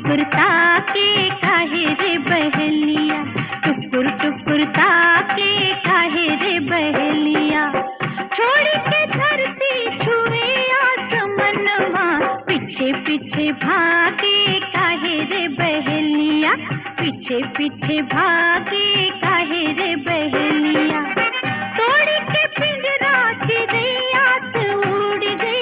टुकुर ताके काहे रे बहेलिया, टुकुर टुकुर ताके काहे रे बहेलिया। छोड़ के धरती छुए आसमनवा, पीछे पीछे भागे काहे रे बहेलिया, पीछे पीछे भागे काहे रे बहेलिया। तोड़ के पिंजरा चिड़ैया तो उड़ गई।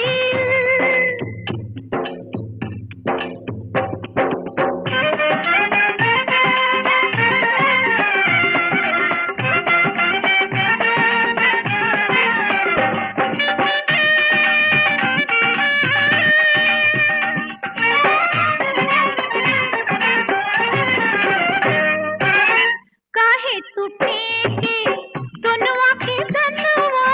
काहे तू फेंके सोनवा के धनवा,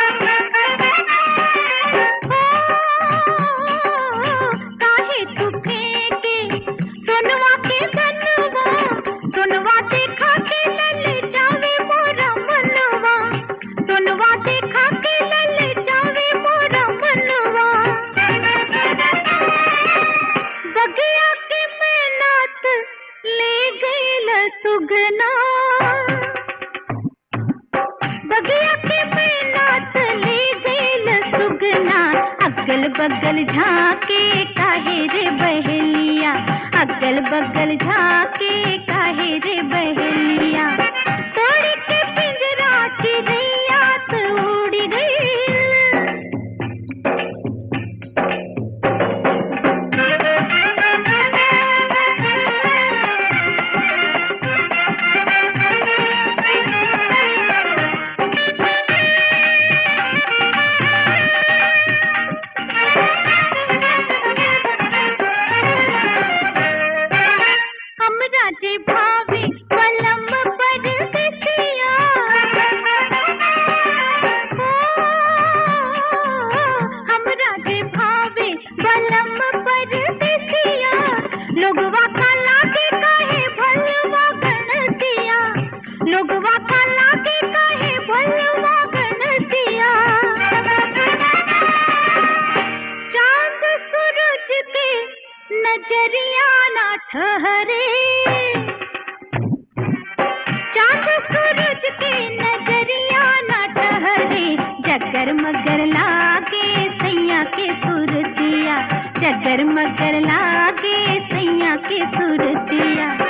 काहे तू फेंके सोनवा के धनवा। सोनवा देखा के लल जावे मोरा मनवा, सोनवा देखा के लल जावे मोरा मनवा। बगिया के मेहनत ले गईल सुगना, बगिया के मेहनत ले गईल सुगना। अगल बगल झाके काहे रे बहेलिया, अगल बगल झाके काहे रे बहेलिया। तोड़ के पिंजरा चिड़ैया तो उड़ गई। हमरा जे भावे पलम परदेसिया, हमरा जे भावे पलम परदेसिया। लोगवा का लागे काहे भलवा गणतिया, लोगवा का लागे काहे भलवा गणतिया। चांद सूरज के नजरिया ना ठहरे, चांद सूरज के नजरिया ना ठहरे। जगर मगर लागे सैया के सुरतिया, जगर मगर लागे सैया के सुरतिया।